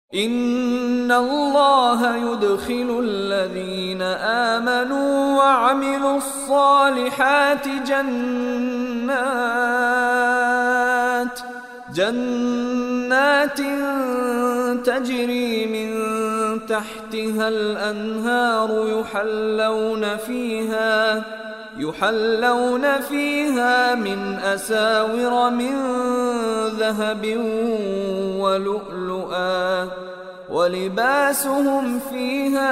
ان اللہ يدخل الذین آمنوا وعملوا الصالحات جنات تجری من تحتها الانہار يحلون فيها من أساور من ذهب ولؤلؤا ولباسهم فيها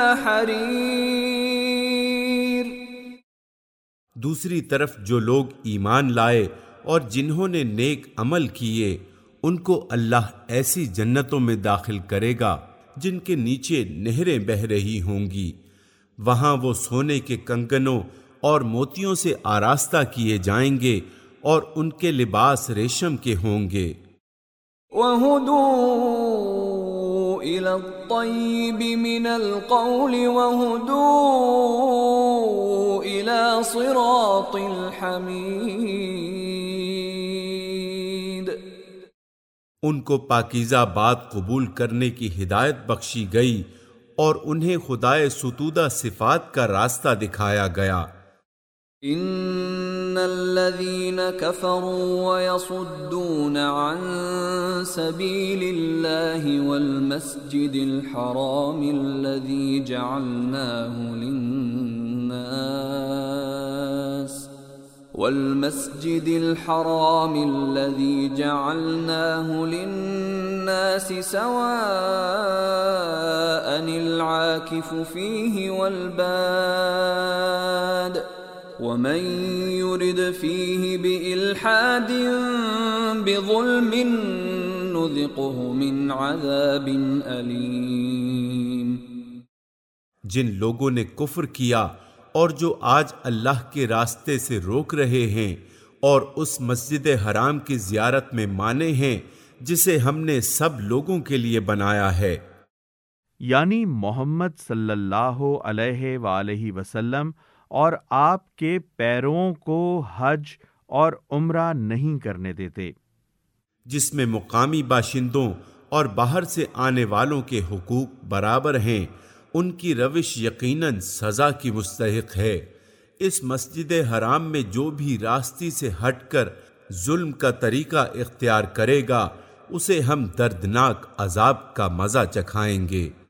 حرير۔ دوسری طرف جو لوگ ایمان لائے اور جنہوں نے نیک عمل کیے ان کو اللہ ایسی جنتوں میں داخل کرے گا جن کے نیچے نہریں بہہ رہی ہوں گی، وہاں وہ سونے کے کنگنوں اور موتیوں سے آراستہ کیے جائیں گے اور ان کے لباس ریشم کے ہوں گے۔ وَهُدُوا إِلَى الطَّيِّبِ مِنَ الْقَوْلِ وَهُدُوا إِلَى صِرَاطِ الْحَمِيدِ۔ ان کو پاکیزہ بات قبول کرنے کی ہدایت بخشی گئی اور انہیں خدائے ستودہ صفات کا راستہ دکھایا گیا۔ ان الذين كفروا ويصدون عن سبيل الله والمسجد الحرام الذي جعلناه للناس سواء العاكف فيه والباد ومن يرد فيه بإلحاد بظلم نذقه من عذاب أليم۔ جن لوگوں نے کفر کیا اور جو آج اللہ کے راستے سے روک رہے ہیں اور اس مسجد حرام کی زیارت میں مانے ہیں جسے ہم نے سب لوگوں کے لیے بنایا ہے، یعنی محمد صلی اللہ علیہ وآلہ وسلم اور آپ کے پیرووں کو حج اور عمرہ نہیں کرنے دیتے، جس میں مقامی باشندوں اور باہر سے آنے والوں کے حقوق برابر ہیں، ان کی روش یقیناً سزا کی مستحق ہے۔ اس مسجد حرام میں جو بھی راستے سے ہٹ کر ظلم کا طریقہ اختیار کرے گا اسے ہم دردناک عذاب کا مزہ چکھائیں گے۔